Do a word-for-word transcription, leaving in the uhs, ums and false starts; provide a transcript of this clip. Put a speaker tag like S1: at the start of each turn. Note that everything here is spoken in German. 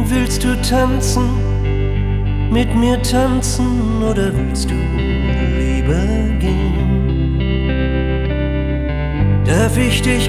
S1: Willst du tanzen, mit mir tanzen oder willst du lieber gehen? Darf ich dich